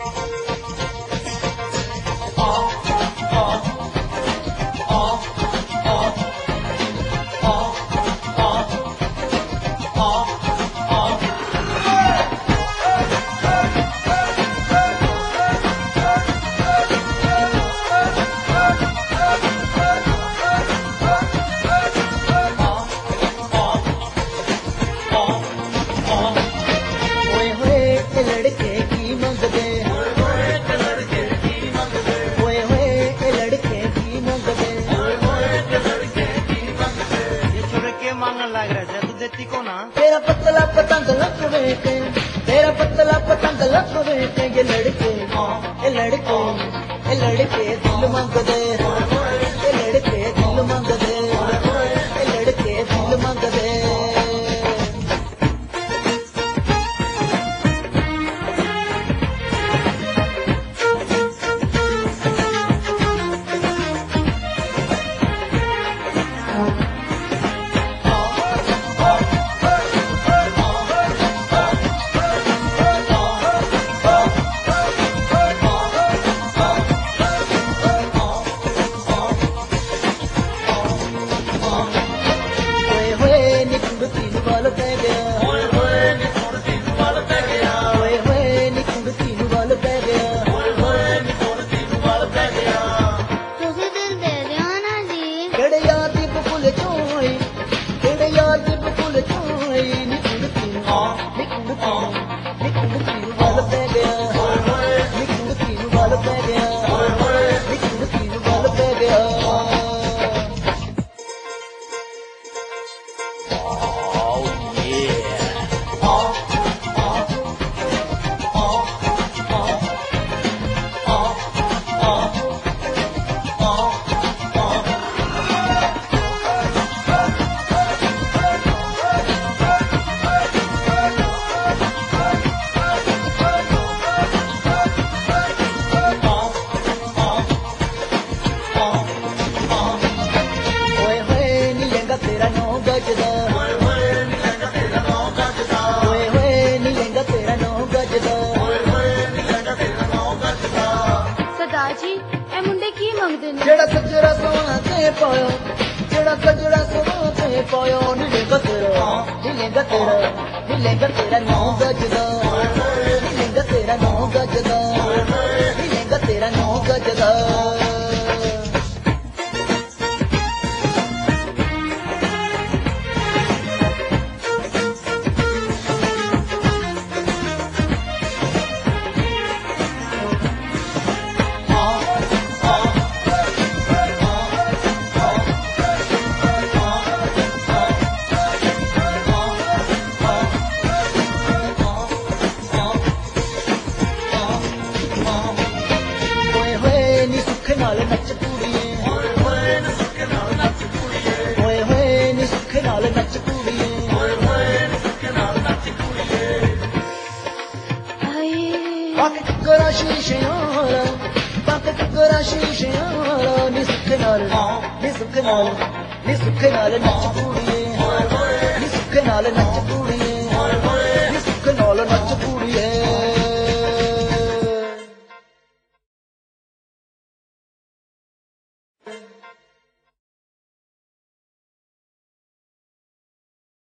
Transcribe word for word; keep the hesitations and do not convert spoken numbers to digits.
तेरा पतला पतंग लखवे के तेरा पतला पतंग लखवे के ये लड़के ये लड़के ये लड़के दिल मंगदे ये लड़के दिल मंगदे ये लड़के दिल मंगदे जेड़ा कजरा सोना ते पायो जेड़ा कजरा सोना ते पायो नीलेगा तेरा नीलेगा तेरा नीलेगा तेरा नौ गजदा नीलेगा तेरा नौ गजदा नीलेगा तेरा नौ गजदा शीशे शीशे नी सुख नाल नी सुख नाल नी सुख नाल नच कुड़िए नी सुख नाल नच कुड़िए